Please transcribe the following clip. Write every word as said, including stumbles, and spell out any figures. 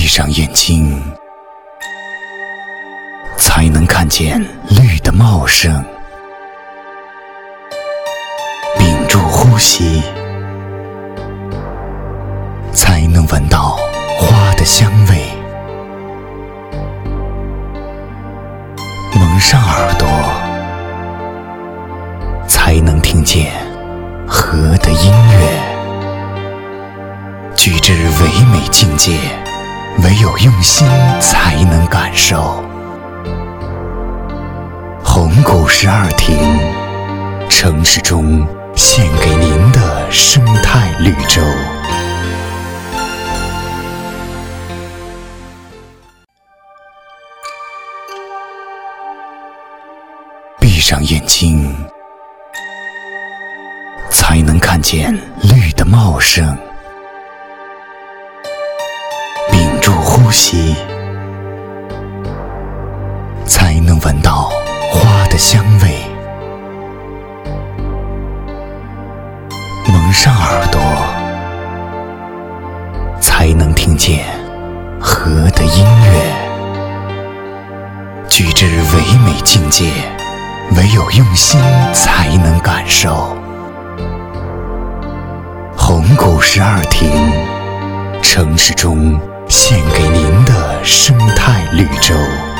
闭上眼睛，才能看见绿的茂盛；屏住呼吸，才能闻到花的香味；蒙上耳朵，才能听见河的音乐。举止唯美境界，唯有用心才能感受。红谷十二亭，城市中献给您的生态绿洲。闭上眼睛，才能看见绿的茂盛；屏住呼吸，才能闻到花的香味；蒙上耳朵，才能听见河的音乐。举止唯美境界，唯有用心才能感受。红谷十二亭，城市中献给您的生态绿洲。